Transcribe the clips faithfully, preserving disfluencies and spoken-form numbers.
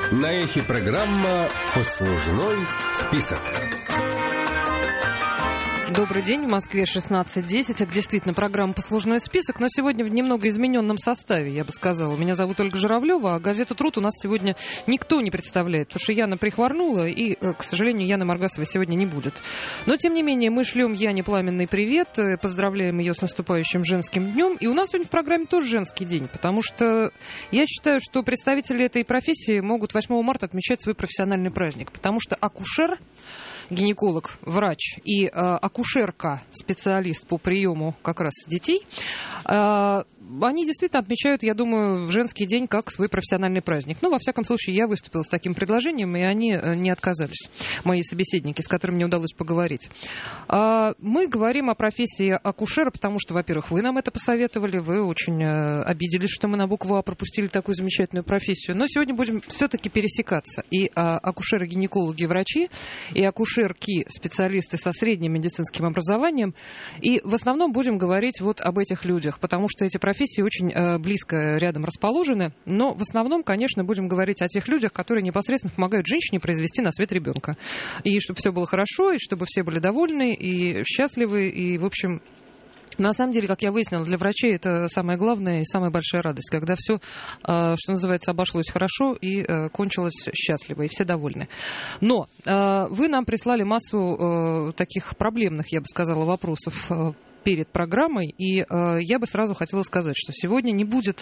На эхе программа «Послужной список». Добрый день, в Москве шестнадцать десять. Это действительно программа «Послужной список», но сегодня в немного измененном составе, я бы сказала. Меня зовут Ольга Журавлева, а газету «Труд» у нас сегодня никто не представляет, потому что Яна прихворнула, и, к сожалению, Яны Маргасовой сегодня не будет. Но, тем не менее, мы шлем Яне пламенный привет, поздравляем ее с наступающим женским днем. И у нас сегодня в программе тоже женский день, потому что я считаю, что представители этой профессии могут восьмого марта отмечать свой профессиональный праздник, потому что акушер, гинеколог, врач и э, акушерка, специалист по приему как раз детей, э, они действительно отмечают, я думаю, в женский день как свой профессиональный праздник. Ну, во всяком случае, я выступила с таким предложением, и они не отказались, мои собеседники, с которыми мне удалось поговорить. Э, мы говорим о профессии акушера, потому что, во-первых, вы нам это посоветовали, вы очень э, обиделись, что мы на букву А пропустили такую замечательную профессию. Но сегодня будем все-таки пересекаться. И э, акушеры, гинекологи, врачи, и акушерки, специалисты со средним медицинским образованием. И в основном будем говорить вот об этих людях, потому что эти профессии очень э, близко рядом расположены. Но в основном, конечно, будем говорить о тех людях, которые непосредственно помогают женщине произвести на свет ребенка. И чтобы все было хорошо, и чтобы все были довольны, и счастливы, и, в общем... На самом деле, как я выяснила, для врачей это самая главная и самая большая радость, когда все, что называется, обошлось хорошо и кончилось счастливо, и все довольны. Но вы нам прислали массу таких проблемных, я бы сказала, вопросов перед программой, и я бы сразу хотела сказать, что сегодня не будет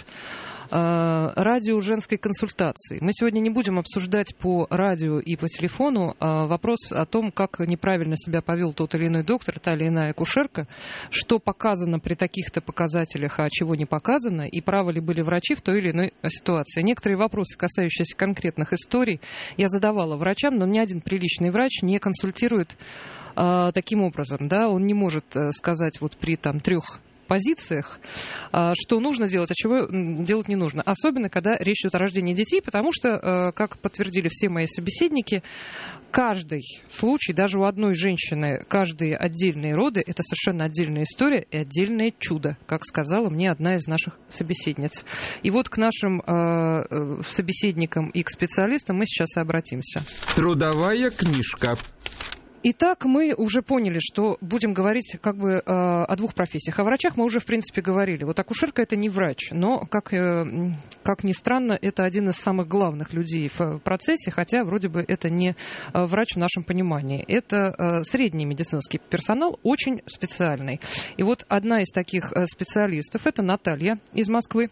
радио женской консультации. Мы сегодня не будем обсуждать по радио и по телефону вопрос о том, как неправильно себя повел тот или иной доктор, та или иная акушерка, что показано при таких-то показателях, а чего не показано, и правы ли были врачи в той или иной ситуации. Некоторые вопросы, касающиеся конкретных историй, я задавала врачам, но ни один приличный врач не консультирует а, таким образом. Да? Он не может сказать вот при там, трех позициях, что нужно делать, а чего делать не нужно. Особенно, когда речь идет о рождении детей, потому что, как подтвердили все мои собеседники, каждый случай, даже у одной женщины, каждые отдельные роды, это совершенно отдельная история и отдельное чудо, как сказала мне одна из наших собеседниц. И вот к нашим э, собеседникам и к специалистам мы сейчас и обратимся. Трудовая книжка. Итак, мы уже поняли, что будем говорить как бы э, о двух профессиях. О врачах мы уже, в принципе, говорили. Вот акушерка – это не врач, но, как, э, как ни странно, это один из самых главных людей в процессе, хотя вроде бы это не врач в нашем понимании. Это э, средний медицинский персонал, очень специальный. И вот одна из таких специалистов – это Наталья из Москвы.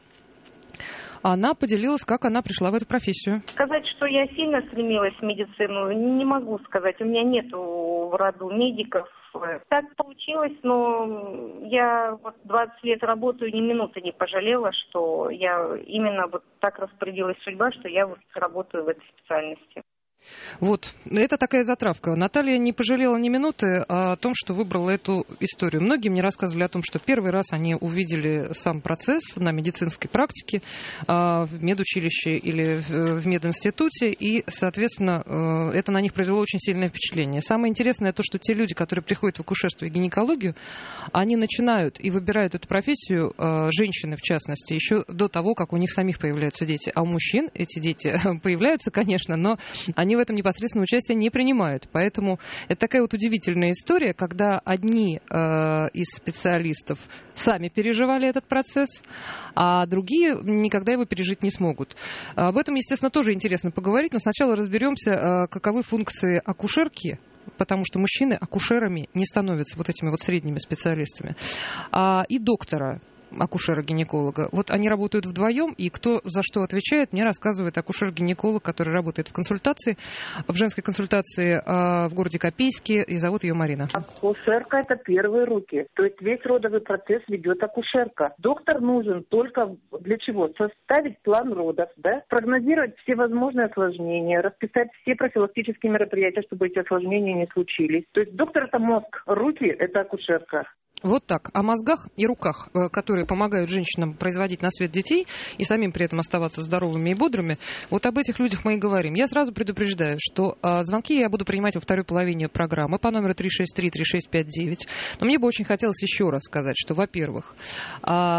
Она поделилась, как она пришла в эту профессию. Сказать, что я сильно стремилась в медицину, не могу сказать. У меня нету в роду медиков. Так получилось, но я вот двадцать лет работаю, ни минуты не пожалела, что я именно вот так распорядилась судьба, что я вот работаю в этой специальности. Вот, это такая затравка. Наталья не пожалела ни минуты о том, что выбрала эту историю. Многие мне рассказывали о том, что первый раз они увидели сам процесс на медицинской практике в медучилище или в мединституте, и, соответственно, это на них произвело очень сильное впечатление. Самое интересное то, что те люди, которые приходят в акушерство и гинекологию, они начинают и выбирают эту профессию, женщины в частности, еще до того, как у них самих появляются дети. А у мужчин эти дети появляются, конечно, но они в этом непосредственно участие не принимают. Поэтому это такая вот удивительная история, когда одни э, из специалистов сами переживали этот процесс, а другие никогда его пережить не смогут. Об этом, естественно, тоже интересно поговорить, но сначала разберемся, э, каковы функции акушерки, потому что мужчины акушерами не становятся вот этими вот средними специалистами, а, и доктора, акушера-гинеколога. Вот они работают вдвоем, и кто за что отвечает, мне рассказывает акушер-гинеколог, который работает в консультации, в женской консультации э, в городе Копейске, и зовут ее Марина. Акушерка – это первые руки, то есть весь родовый процесс ведет акушерка. Доктор нужен только для чего? Составить план родов, да? Прогнозировать все возможные осложнения, расписать все профилактические мероприятия, чтобы эти осложнения не случились. То есть доктор – это мозг, руки – это акушерка. Вот так. О мозгах и руках, которые помогают женщинам производить на свет детей и самим при этом оставаться здоровыми и бодрыми, вот об этих людях мы и говорим. Я сразу предупреждаю, что а, звонки я буду принимать во второй половине программы по номеру три шесть три три шесть пять девять. Но мне бы очень хотелось еще раз сказать, что, во-первых, а,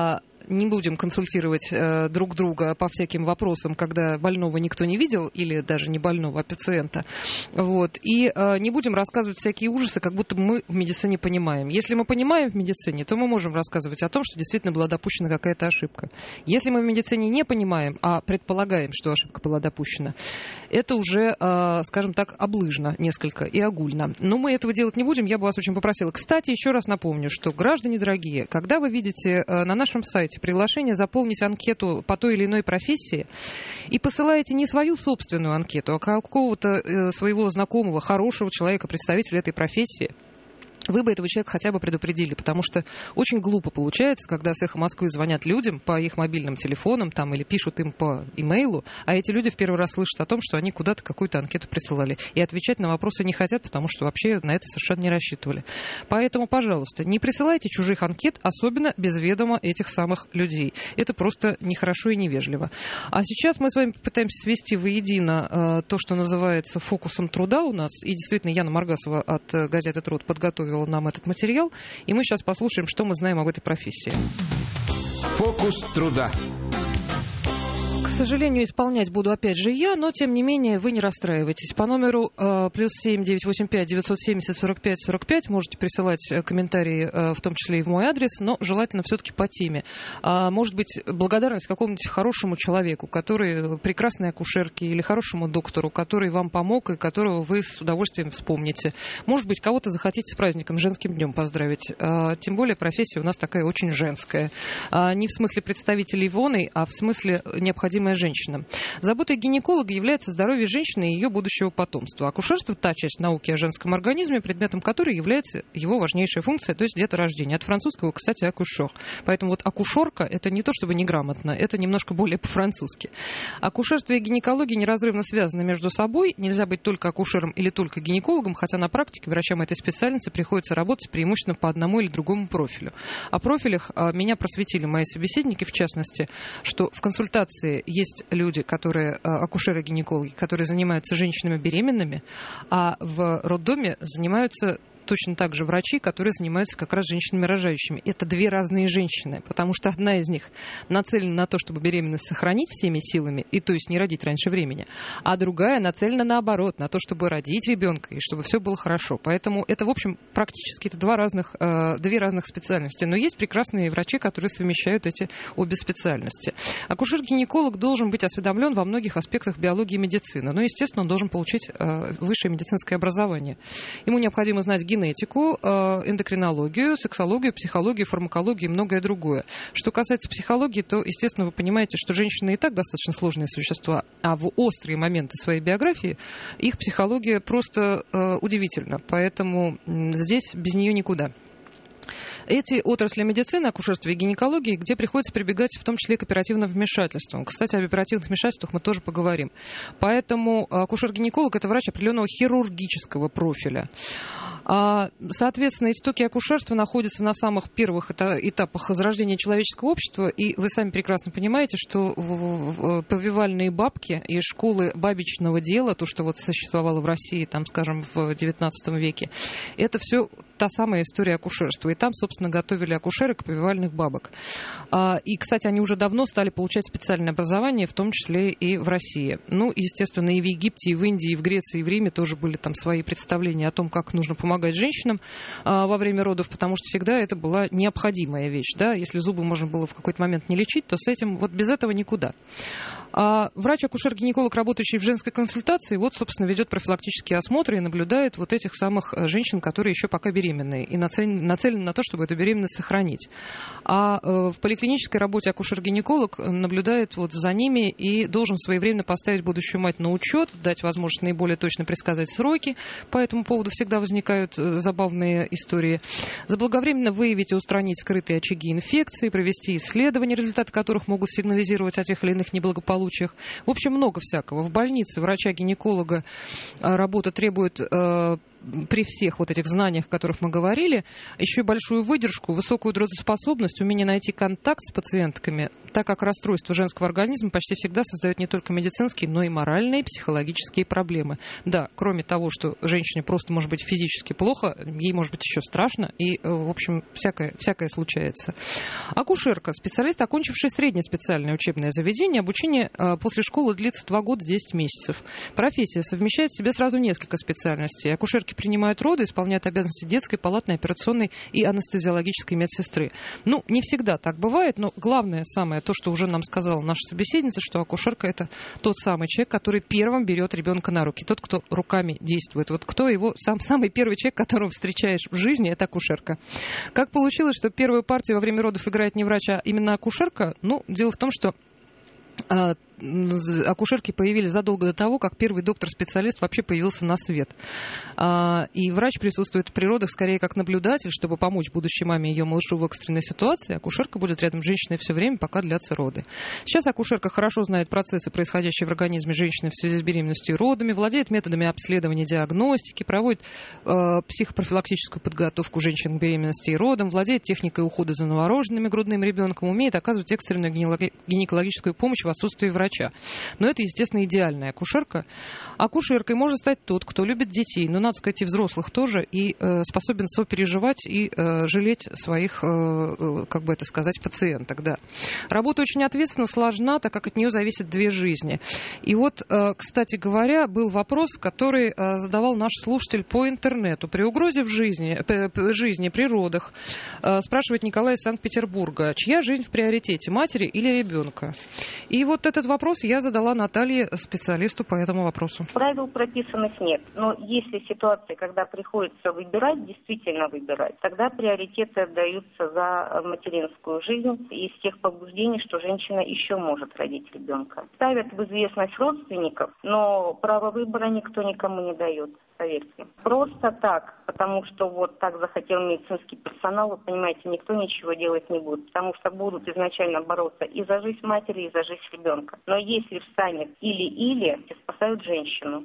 не будем консультировать э, друг друга по всяким вопросам, когда больного никто не видел, или даже не больного, а пациента. Вот. И э, не будем рассказывать всякие ужасы, как будто мы в медицине понимаем. Если мы понимаем в медицине, то мы можем рассказывать о том, что действительно была допущена какая-то ошибка. Если мы в медицине не понимаем, а предполагаем, что ошибка была допущена, это уже, э, скажем так, облыжно несколько и огульно. Но мы этого делать не будем, я бы вас очень попросила. Кстати, еще раз напомню, что, граждане дорогие, когда вы видите э, на нашем сайте приглашение заполнить анкету по той или иной профессии и посылаете не свою собственную анкету, а какого-то э, своего знакомого, хорошего человека, представителя этой профессии, вы бы этого человека хотя бы предупредили, потому что очень глупо получается, когда с «Эхо Москвы» звонят людям по их мобильным телефонам там, или пишут им по имейлу, а эти люди в первый раз слышат о том, что они куда-то какую-то анкету присылали. И отвечать на вопросы не хотят, потому что вообще на это совершенно не рассчитывали. Поэтому, пожалуйста, не присылайте чужих анкет, особенно без ведома этих самых людей. Это просто нехорошо и невежливо. А сейчас мы с вами попытаемся свести воедино э, то, что называется фокусом труда у нас. И действительно, Яна Маргасова от э, газеты «Труд» подготовила нам этот материал, и мы сейчас послушаем, что мы знаем об этой профессии. Фокус труда. К сожалению, исполнять буду опять же я, но, тем не менее, вы не расстраивайтесь. По номеру э, плюс семь девятьсот восемьдесят пять девятьсот семьдесят сорок пять сорок пять можете присылать комментарии, э, в том числе и в мой адрес, но желательно все-таки по теме. А, может быть, благодарность какому-нибудь хорошему человеку, который прекрасной акушерке, или хорошему доктору, который вам помог и которого вы с удовольствием вспомните. Может быть, кого-то захотите с праздником, женским днем поздравить. А, тем более профессия у нас такая очень женская. А, не в смысле представителей ВОНы, а в смысле необходимой женщина. Заботой гинеколога является здоровье женщины и ее будущего потомства. Акушерство – та часть науки о женском организме, предметом которой является его важнейшая функция, то есть деторождение. От французского, кстати, акушер. Поэтому вот акушерка – это не то чтобы неграмотно, это немножко более по-французски. Акушерство и гинекология неразрывно связаны между собой. Нельзя быть только акушером или только гинекологом, хотя на практике врачам этой специальности приходится работать преимущественно по одному или другому профилю. О профилях а, меня просветили мои собеседники, в частности, что в консультации есть люди, которые, акушеры-гинекологи, которые занимаются женщинами беременными, а в роддоме занимаются точно так же врачи, которые занимаются как раз женщинами рожающими. Это две разные женщины, потому что одна из них нацелена на то, чтобы беременность сохранить всеми силами, и то есть не родить раньше времени, а другая нацелена наоборот, на то, чтобы родить ребенка, и чтобы все было хорошо. Поэтому это, в общем, практически это два разных, э, две разных специальности. Но есть прекрасные врачи, которые совмещают эти обе специальности. Акушер-гинеколог должен быть осведомлен во многих аспектах биологии и медицины. Но, естественно, он должен получить э, высшее медицинское образование. Ему необходимо знать генетику, эндокринологию, сексологию, психологию, фармакологию и многое другое. Что касается психологии, то, естественно, вы понимаете, что женщины и так достаточно сложные существа, а в острые моменты своей биографии их психология просто э, удивительна. Поэтому здесь без нее никуда. Эти отрасли медицины, акушерства и гинекологии, где приходится прибегать в том числе к оперативным вмешательствам. Кстати, об оперативных вмешательствах мы тоже поговорим. Поэтому акушер-гинеколог – это врач определенного хирургического профиля. Соответственно, истоки акушерства находятся на самых первых этапах зарождения человеческого общества, и вы сами прекрасно понимаете, что повивальные бабки и школы бабичного дела, то, что вот существовало в России, там, скажем, в девятнадцатом веке, это все та самая история акушерства. И там, собственно, готовили акушерок повивальных бабок. И, кстати, они уже давно стали получать специальное образование, в том числе и в России. Ну, естественно, и в Египте, и в Индии, и в Греции, и в Риме тоже были там свои представления о том, как нужно помогать женщинам во время родов, потому что всегда это была необходимая вещь. Да? Если зубы можно было в какой-то момент не лечить, то с этим, вот без этого никуда. А врач-акушер-гинеколог, работающий в женской консультации, вот, собственно, ведет профилактические осмотры и наблюдает вот этих самых женщин, которые еще пока беременные, и нацелен, нацелен на то, чтобы эту беременность сохранить. А э, в поликлинической работе акушер-гинеколог наблюдает вот за ними и должен своевременно поставить будущую мать на учет, дать возможность наиболее точно предсказать сроки. По этому поводу всегда возникают э, забавные истории. Заблаговременно выявить и устранить скрытые очаги инфекции, провести исследования, результаты которых могут сигнализировать о тех или иных неблагополучиях. В общем, много всякого. В больнице врача-гинеколога работа требует э, при всех вот этих знаниях, о которых мы говорили, еще и большую выдержку, высокую трудоспособность, умение найти контакт с пациентками, так как расстройство женского организма почти всегда создает не только медицинские, но и моральные, психологические проблемы. Да, кроме того, что женщине просто может быть физически плохо, ей может быть еще страшно, и, в общем, всякое, всякое случается. Акушерка, специалист, окончивший среднее специальное учебное заведение, обучение после школы длится два года десять месяцев. Профессия совмещает в себе сразу несколько специальностей. Акушерки принимают роды, исполняют обязанности детской, палатной, операционной и анестезиологической медсестры. Ну, не всегда так бывает, но главное, самое, то, что уже нам сказала наша собеседница, что акушерка — это тот самый человек, который первым берет ребенка на руки, тот, кто руками действует. Вот кто его, сам, самый первый человек, которого встречаешь в жизни, это акушерка. Как получилось, что первую партию во время родов играет не врач, а именно акушерка? Ну, дело в том, что акушерки появились задолго до того, как первый доктор-специалист вообще появился на свет. И врач присутствует при родах скорее как наблюдатель, чтобы помочь будущей маме и ее малышу в экстренной ситуации. Акушерка будет рядом с женщиной все время, пока длятся роды. Сейчас акушерка хорошо знает процессы, происходящие в организме женщины в связи с беременностью и родами, владеет методами обследования и диагностики, проводит э, психопрофилактическую подготовку женщин к беременности и родам, владеет техникой ухода за новорожденным и грудным ребенком, умеет оказывать экстренную гинекологическую помощь в отсутствии врача. Но это, естественно, идеальная акушерка. Акушеркой может стать тот, кто любит детей, но, надо сказать, и взрослых тоже, и э, способен сопереживать и э, жалеть своих, э, как бы это сказать, пациенток. Да. Работа очень ответственна, сложна, так как от нее зависят две жизни. И вот, э, кстати говоря, был вопрос, который э, задавал наш слушатель по интернету. При угрозе в жизни, э, жизни при родах, э, спрашивает Николай из Санкт-Петербурга, чья жизнь в приоритете, матери или ребенка? И вот этот вопрос я задала Наталье, специалисту по этому вопросу. Правил прописанных нет, но если ситуации, когда приходится выбирать, действительно выбирать, тогда приоритеты отдаются за материнскую жизнь из тех побуждений, что женщина еще может родить ребенка. Ставят в известность родственников, но право выбора никто никому не дает, поверьте. Просто так, потому что вот так захотел медицинский персонал, вы понимаете, никто ничего делать не будет, потому что будут изначально бороться и за жизнь матери, и за жизнь ребенка. Но если встанет или-или, спасают женщину.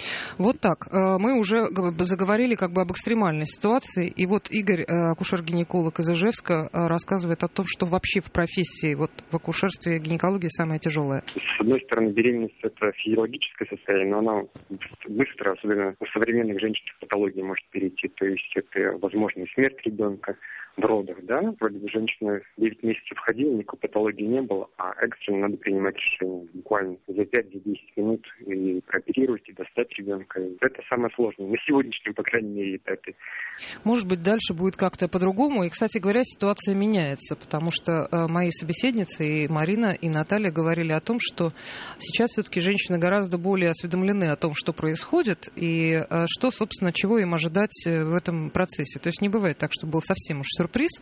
Вот так. Мы уже заговорили как бы об экстремальной ситуации. И вот Игорь, акушер-гинеколог из Ижевска, рассказывает о том, что вообще в профессии, вот в акушерстве и гинекологии самое тяжелое. С одной стороны, беременность – это физиологическое состояние, но она быстро, особенно у современных женщин, в патологии может перейти. То есть это возможно смерть ребенка в родах, да? Вроде бы женщина девять месяцев ходила, никакой патологии не было, а экстренно надо принимать решение. Буквально за пять-десять минут и прооперировать, и достать ребенка. Это самое сложное. На сегодняшнем, по крайней мере, этапе. Может быть, дальше будет как-то по-другому. И, кстати говоря, ситуация меняется, потому что э, мои собеседницы, и Марина, и Наталья, говорили о том, что сейчас все-таки женщины гораздо более осведомлены о том, что происходит, и э, что, собственно, чего им ожидать в этом процессе. То есть не бывает так, что был совсем уж сюрприз.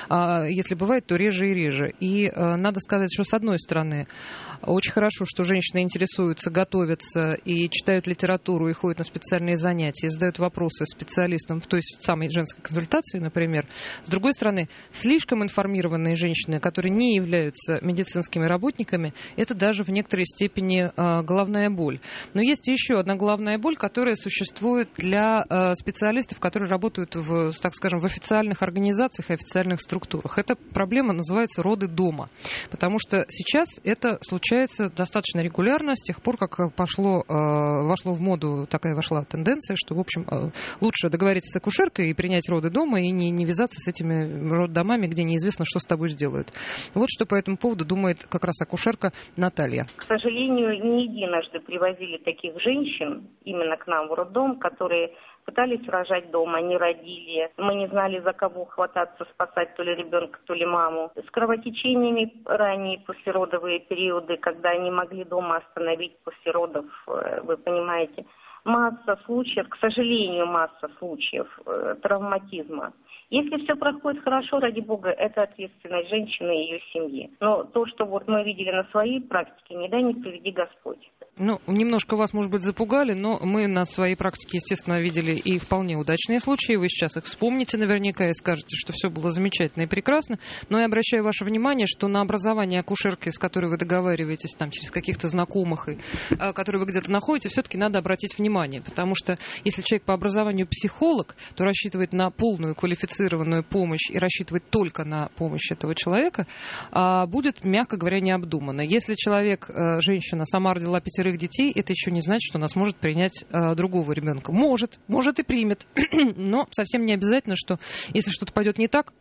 А если бывает, то реже и реже. И э, надо сказать, что, с одной стороны, очень хорошо, что женщины интересуются, готовятся и читают литературу, и ходят на специальные занятия, и задают вопросы специалистам в той самой женской консультации, например. С другой стороны, слишком информированные женщины, которые не являются медицинскими работниками, это даже в некоторой степени э, головная боль. Но есть еще одна головная боль, которая существует для э, специалистов, которые работают в, так скажем, в официальных организациях и официальных структурах. Эта проблема называется роды дома, потому что сейчас это случается достаточно регулярно, с тех пор, как пошло, э, вошло в моду, такая вошла тенденция, что, в общем, э, лучше договориться с акушеркой и принять роды дома, и не, не вязаться с этими роддомами, где неизвестно, что с тобой сделают. Вот что по этому поводу думает как раз акушерка Наталья. К сожалению, не единожды привозили таких женщин именно к нам в роддом, которые пытались рожать дома, не родили. Мы не знали, за кого хвататься, спасать то ли ребенка, то ли маму. С кровотечениями ранние послеродовые периоды, когда они могли дома остановить после родов, вы понимаете. Масса случаев, к сожалению, масса случаев э, травматизма. Если все проходит хорошо, ради бога, это ответственность женщины и ее семьи. Но то, что вот мы видели на своей практике, не дай не приведи Господь. Ну, немножко вас, может быть, запугали, но мы на своей практике, естественно, видели и вполне удачные случаи. Вы сейчас их вспомните наверняка и скажете, что все было замечательно и прекрасно. Но я обращаю ваше внимание, что на образование акушерки, с которой вы договариваетесь там, через каких-то знакомых, и, а, которые вы где-то находите, все-таки надо обратить внимание. Потому что если человек по образованию психолог, то рассчитывает на полную квалифицированную помощь и рассчитывает только на помощь этого человека, а, будет, мягко говоря, необдуманно. Если человек, женщина, сама родила пятерых детей, это еще не значит, что она сможет принять э, другого ребенка. Может, может и примет, но совсем не обязательно, что если что-то пойдет не так,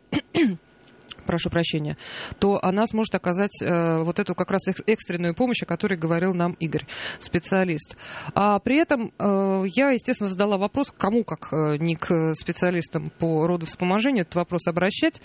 прошу прощения, то она сможет оказать э, вот эту как раз экстренную помощь, о которой говорил нам Игорь, специалист. А при этом э, я, естественно, задала вопрос, кому, как э, не к специалистам по родовспоможению, этот вопрос обращать.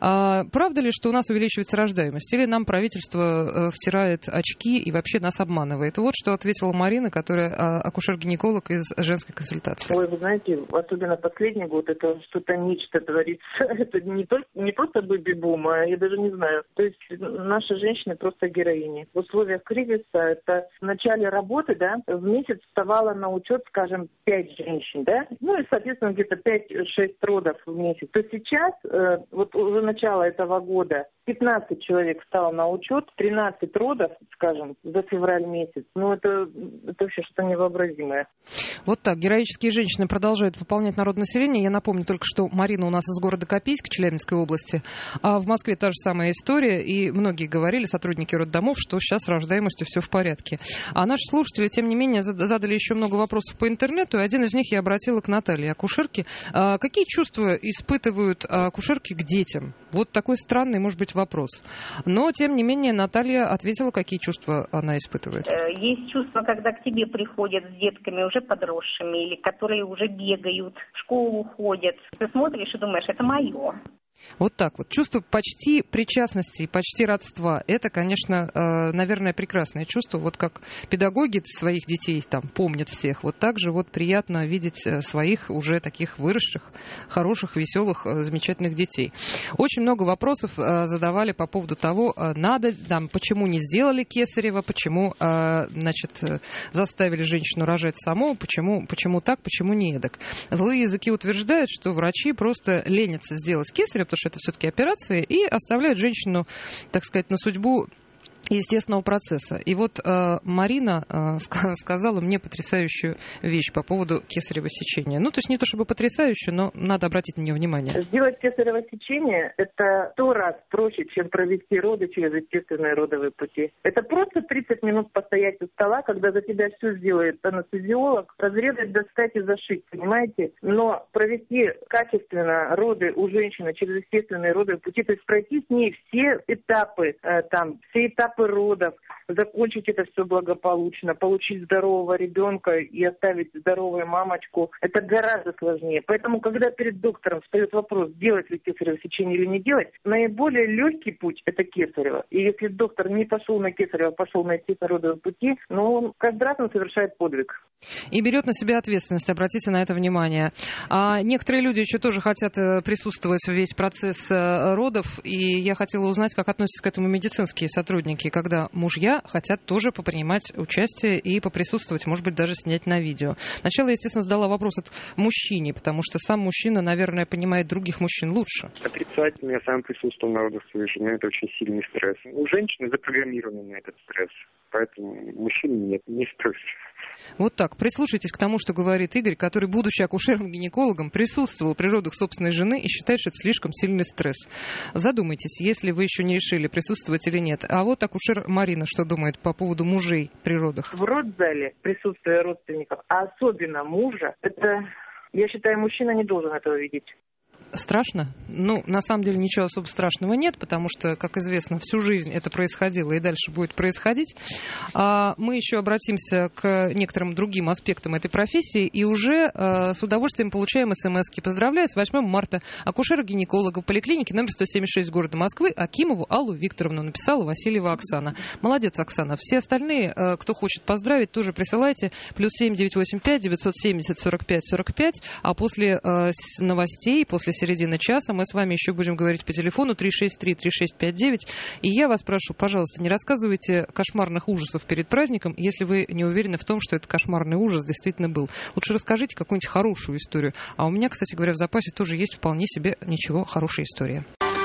А правда ли, что у нас увеличивается рождаемость? Или нам правительство э, втирает очки и вообще нас обманывает? Вот что ответила Марина, которая э, акушер-гинеколог из женской консультации. Ой, вы знаете, особенно последний год, это что-то нечто творится. Это не, только, не просто бэби бума, я даже не знаю. То есть наши женщины просто героини. В условиях кризиса это в начале работы, да, в месяц вставало на учет, скажем, пять женщин, да, ну и, соответственно, где-то пять-шесть родов в месяц. То сейчас, э, вот уже начало этого года, пятнадцать человек встало на учет, тринадцать родов, скажем, за февраль месяц. Ну, это, это вообще что-то невообразимое. Вот так. Героические женщины продолжают выполнять народонаселение. Я напомню только, что Марина у нас из города Копейск, Челябинской области. А в Москве та же самая история. И многие говорили, сотрудники роддомов, что сейчас с рождаемостью все в порядке. А наши слушатели, тем не менее, задали еще много вопросов по интернету. И один из них я обратила к Наталье, акушерке. А какие чувства испытывают акушерки к детям? Вот такой странный, может быть, вопрос. Но, тем не менее, Наталья ответила, какие чувства она испытывает. Есть чувства, когда к тебе приходят с детками уже подросшими, или которые уже бегают, в школу ходят. Ты смотришь и думаешь, это мое. Вот так вот. Чувство почти причастности, почти родства. Это, конечно, наверное, прекрасное чувство. Вот как педагоги своих детей там помнят всех, вот так же вот приятно видеть своих уже таких выросших, хороших, веселых, замечательных детей. Очень много вопросов задавали по поводу того, надо, там, почему не сделали кесарево, почему, значит, заставили женщину рожать саму, почему, почему так, почему не эдак. Злые языки утверждают, что врачи просто ленятся сделать кесарево, потому что это все-таки операция, и оставляют женщину, так сказать, на судьбу естественного процесса. И вот э, Марина э, сказала мне потрясающую вещь по поводу кесарево сечения. Ну, то есть не то чтобы потрясающую, но надо обратить на нее внимание. Сделать кесарево сечение – это сто раз проще, чем провести роды через естественные родовые пути. Это просто тридцать минут постоять у стола, когда за тебя все сделает анестезиолог, разрезать, достать и зашить, понимаете? Но провести качественно роды у женщины через естественные родовые пути, то есть пройти с ней все этапы, э, там, все этапы родов, закончить это все благополучно, получить здорового ребенка и оставить здоровую мамочку, это гораздо сложнее. Поэтому, когда перед доктором встает вопрос, делать ли кесарево сечение или не делать, наиболее легкий путь – это кесарево. И если доктор не пошел на кесарево, пошел на естественные родовые пути, ну, он каждый раз он совершает подвиг. И берет на себя ответственность, обратите на это внимание. А некоторые люди еще тоже хотят присутствовать в весь процесс родов, и я хотела узнать, как относятся к этому медицинские сотрудники, когда мужья хотят тоже попринимать участие и поприсутствовать, может быть, даже снять на видео. Сначала, естественно, задала вопрос от мужчине, потому что сам мужчина, наверное, понимает других мужчин лучше. Отрицательно, я сам присутствовал на родах своей жены, это очень сильный стресс. У женщины запрограммированы на этот стресс, поэтому мужчины нет, не стресс. Вот так. Прислушайтесь к тому, что говорит Игорь, который, будучи акушером-гинекологом, присутствовал при родах собственной жены и считает, что это слишком сильный стресс. Задумайтесь, если вы еще не решили, присутствовать или нет. А вот акушер Марина что думает по поводу мужей при родах? В родзале присутствие родственников, а особенно мужа, это, я считаю, мужчина не должен этого видеть. Страшно? Ну, на самом деле ничего особо страшного нет, потому что, как известно, всю жизнь это происходило и дальше будет происходить. А мы еще обратимся к некоторым другим аспектам этой профессии и уже а, с удовольствием получаем смс-ки. Поздравляю с восьмого марта акушера-гинеколога в поликлинике номер сто семьдесят шесть города Москвы Акимову Аллу Викторовну, написала Васильева Оксана. Молодец, Оксана. Все остальные, а, кто хочет поздравить, тоже присылайте. Плюс семь девятьсот восемьдесят пять девятьсот семьдесят сорок пять сорок пять. А после а, новостей, после после середины часа. Мы с вами еще будем говорить по телефону три шесть три три шесть пять девять. И я вас прошу, пожалуйста, не рассказывайте кошмарных ужасов перед праздником, если вы не уверены в том, что этот кошмарный ужас действительно был. Лучше расскажите какую-нибудь хорошую историю. А у меня, кстати говоря, в запасе тоже есть вполне себе ничего хорошая история.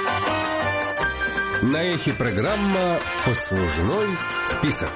На эхе программа «Послужной список».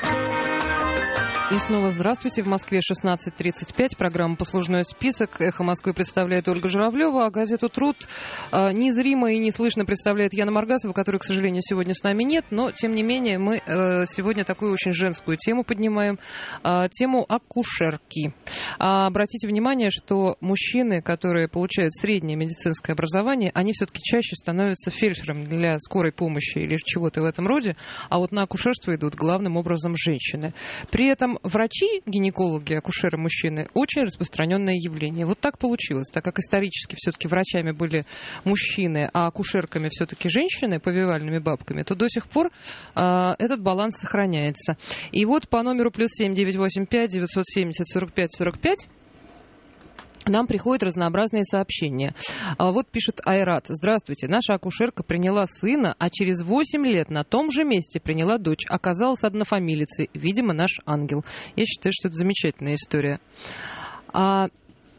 И снова здравствуйте. В Москве шестнадцать тридцать пять. Программа «Послужной список». «Эхо Москвы» представляет Ольга Журавлева, а газету «Труд» э, незримо и неслышно представляет Яна Маргасова, которой, к сожалению, сегодня с нами нет. Но, тем не менее, мы э, сегодня такую очень женскую тему поднимаем. Э, тему акушерки. А, обратите внимание, что мужчины, которые получают среднее медицинское образование, они все-таки чаще становятся фельдшером для скорой помощи или чего-то в этом роде. А вот на акушерство идут главным образом женщины. При этом врачи, гинекологи, акушеры мужчины очень распространенное явление. Вот так получилось, так как исторически все-таки врачами были мужчины, а акушерками все-таки женщины, повивальными бабками, то до сих пор э, этот баланс сохраняется. И вот по номеру плюс семь девятьсот восемьдесят пять девятьсот семьдесят сорок пять сорок пять нам приходят разнообразные сообщения. Вот пишет Айрат. Здравствуйте. Наша акушерка приняла сына, а через восемь лет на том же месте приняла дочь. Оказалась однофамилицей. Видимо, наш ангел. Я считаю, что это замечательная история. А...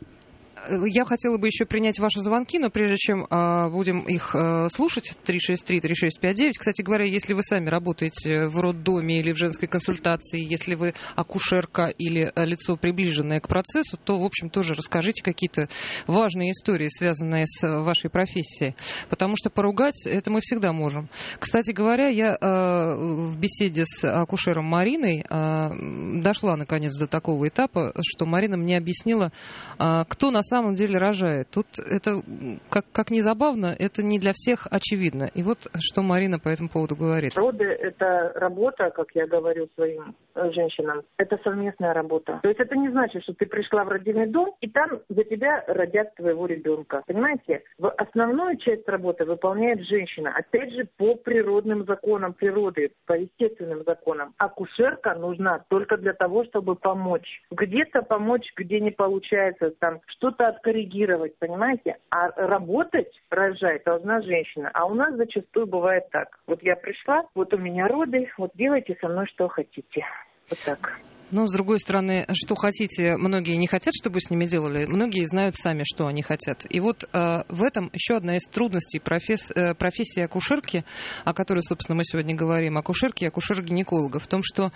Я хотела бы еще принять ваши звонки, но прежде чем э, будем их э, слушать, три шесть три три шесть пять девять, кстати говоря, если вы сами работаете в роддоме или в женской консультации, если вы акушерка или э, лицо, приближенное к процессу, то, в общем, тоже расскажите какие-то важные истории, связанные с вашей профессией, потому что поругать это мы всегда можем. Кстати говоря, я э, в беседе с акушером Мариной э, дошла, наконец, до такого этапа, что Марина мне объяснила, э, кто на самом деле рожает. Тут это, как, как ни забавно, это не для всех очевидно. И вот что Марина по этому поводу говорит. Роды – это работа, как я говорю своим женщинам, это совместная работа. То есть это не значит, что ты пришла в родильный дом, и там за тебя родят твоего ребенка. Понимаете? Основную часть работы выполняет женщина. Опять же, по природным законам природы, по естественным законам. Акушерка нужна только для того, чтобы помочь. Где-то помочь, где не получается, там что-то откоррегировать, понимаете? А работать, рожать должна женщина. А у нас зачастую бывает так. Вот я пришла, вот у меня роды, вот делайте со мной что хотите. Вот так. Но, с другой стороны, что хотите, многие не хотят, чтобы с ними делали, многие знают сами, что они хотят. И вот э, в этом еще одна из трудностей професс, э, профессии акушерки, о которой, собственно, мы сегодня говорим, акушерки и акушер-гинеколога, в том, что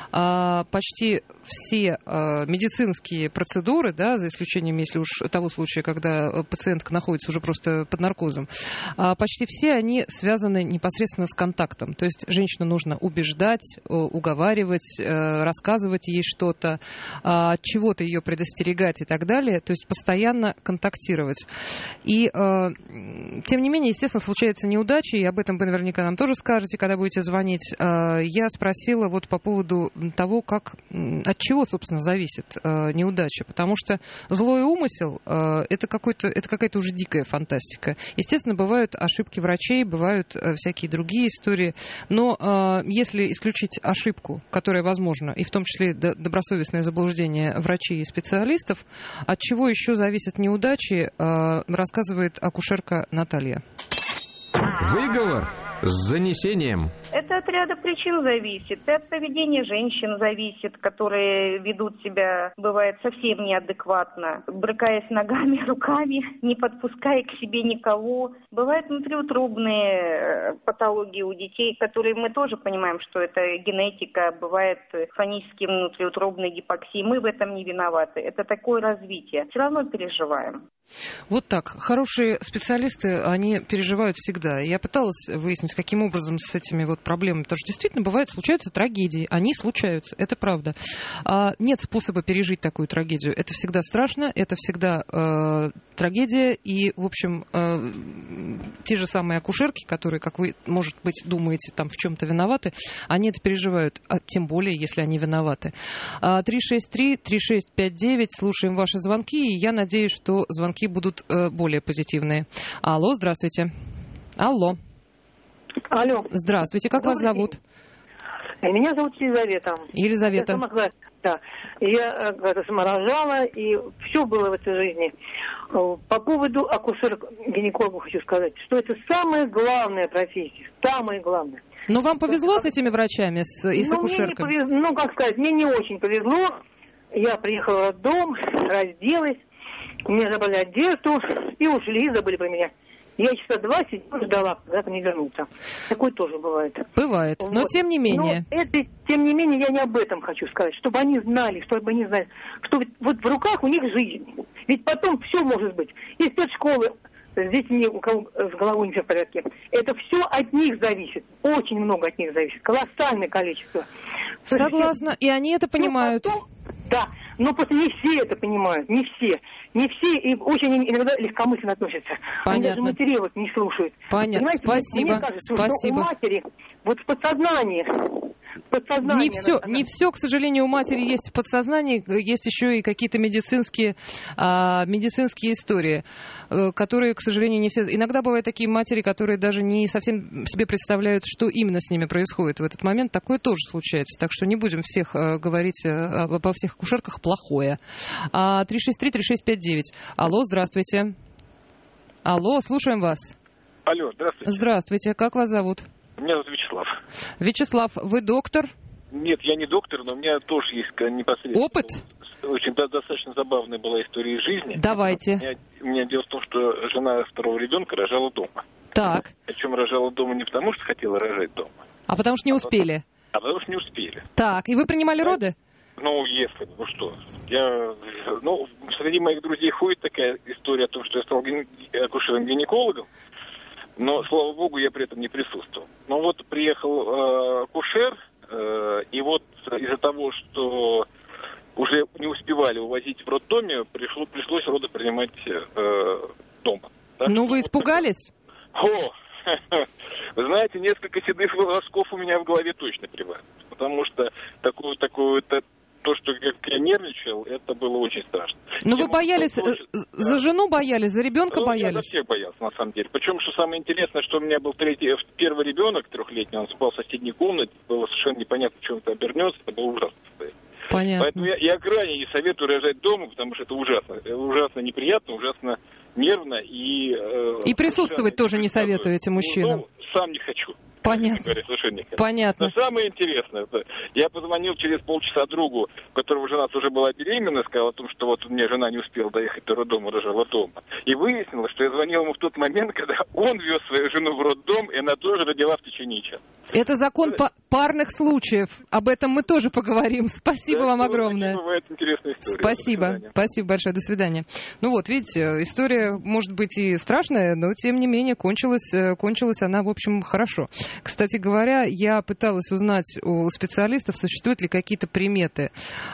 э, почти все э, медицинские процедуры, да, за исключением, если уж того случая, когда пациентка находится уже просто под наркозом, э, почти все они связаны непосредственно с контактом. То есть женщину нужно убеждать, уговаривать, э, рассказывать ей что-то, от чего-то ее предостерегать и так далее, то есть постоянно контактировать. И, э, тем не менее, естественно, случаются неудачи, и об этом вы наверняка нам тоже скажете, когда будете звонить. Э, я спросила вот по поводу того, как, от чего, собственно, зависит э, неудача, потому что злой умысел э, это, какой-то, это какая-то уже дикая фантастика. Естественно, бывают ошибки врачей, бывают э, всякие другие истории, но э, если исключить ошибку, которая возможна, и в том числе добросовестное заблуждение врачей и специалистов. От чего еще зависят неудачи, рассказывает акушерка Наталья. Выговор с занесением. Это от ряда причин зависит. И от поведения женщин зависит, которые ведут себя, бывает, совсем неадекватно, брыкаясь ногами, руками, не подпуская к себе никого. Бывают внутриутробные патологии у детей, которые мы тоже понимаем, что это генетика, бывает хронические внутриутробные гипоксии. Мы в этом не виноваты. Это такое развитие. Все равно переживаем. Вот так. Хорошие специалисты, они переживают всегда. Я пыталась выяснить, каким образом с этими вот проблемами. Потому что действительно бывает, случаются трагедии. Они случаются, это правда. А нет способа пережить такую трагедию. Это всегда страшно, это всегда э, трагедия. И, в общем, э, те же самые акушерки, которые, как вы, может быть, думаете, там в чем-то виноваты, они это переживают. А тем более, если они виноваты. три шесть три три шесть пять девять. Слушаем ваши звонки. И я надеюсь, что звонки будут э, более позитивные. Алло, здравствуйте. Алло. Алло. Здравствуйте, как Добрый вас зовут? День. Меня зовут Елизавета. Елизавета. Я сама, да, я сама рожала, и все было в этой жизни. По поводу акушерок-гинекологов хочу сказать, что это самая главная профессия, самое главное. Но вам повезло с этими врачами с, и с ну, акушерками? Мне не повезло, ну, как сказать, мне не очень повезло. Я приехала в роддом, разделась, мне забрали одежду и ушли, и забыли про меня. Я часа два сидела, ждала, когда ко мне вернутся. Такое тоже бывает. Бывает, вот. Но тем не менее. Но это, тем не менее, я не об этом хочу сказать. Чтобы они знали, чтобы они знали, что вот в руках у них жизнь. Ведь потом все может быть. Из спецшколы с детьми, у кого с головой не все в порядке. Это все от них зависит. Очень много от них зависит. Колоссальное количество. Согласна, и они это понимают. Потом, да, но просто не все это понимают, не все. Не все, и очень иногда легкомысленно относятся. Понятно. Они даже материалов не слушают. Понятно, понимаете? спасибо. Мне кажется, спасибо. что у матери вот в подсознании... Не все, она... не все, к сожалению, у матери есть в подсознании, есть еще и какие-то медицинские, а, медицинские истории, которые, к сожалению, не все... Иногда бывают такие матери, которые даже не совсем себе представляют, что именно с ними происходит в этот момент. Такое тоже случается, так что не будем всех а, говорить а, обо всех акушерках плохое. А, три шесть три три шесть пять девять. Алло, здравствуйте. Алло, слушаем вас. Алло, здравствуйте. Здравствуйте, как вас зовут? Меня зовут Вячеслав. Вячеслав, вы доктор? Нет, я не доктор, но у меня тоже есть непосредственно... Опыт? Очень да, достаточно забавная была история из жизни. Давайте. У меня, у меня дело в том, что жена второго ребенка рожала дома. Так. Причем рожала дома не потому, что хотела рожать дома. А потому что не успели? А потому что не успели. Так, и вы принимали да? роды? Ну, если, ну что. Я, ну, среди моих друзей ходит такая история о том, что я стал ген... акушером-гинекологом. Но, слава богу, я при этом не присутствовал. Но вот приехал э, акушер, э, и вот из-за того, что уже не успевали увозить в роддоме, пришло, пришлось роды принимать э, дома. Так ну, что, вы испугались? О, вы знаете, несколько седых волосков у меня в голове точно прибавилось. Потому что такое, такое, это, то, что как я нервничал, это было очень страшно. Ну, вы боялись, очень... за жену боялись, за ребенка ну, боялись? Я за всех боялся, на самом деле. Причем, что самое интересное, что у меня был третий, первый ребенок трехлетний, он спал в соседней комнате, было совершенно непонятно, чем это обернется, это было ужасно. Понятно. Поэтому я, я крайне не советую рожать дома, потому что это ужасно. ужасно неприятно, ужасно нервно. И, э, и присутствовать тоже не советуете мужчинам? Ну, сам не хочу. Понятно. Говоря, Понятно. Но самое интересное, это, я позвонил через полчаса другу, у которого жена тоже была беременна, сказал о том, что вот у меня жена не успела доехать до роддома, рожала дома. И выяснилось, что я звонил ему в тот момент, когда он вез свою жену в роддом, и она тоже родила в течение часа. Это закон па- парных случаев. Об этом мы тоже поговорим. Спасибо да, вам огромное. Бывает интересная история. Спасибо. Спасибо большое. До свидания. Ну вот, видите, история может быть и страшная, но тем не менее кончилась, кончилась она, в общем, хорошо. Кстати говоря, я пыталась узнать у специалистов, существуют ли какие-то приметы.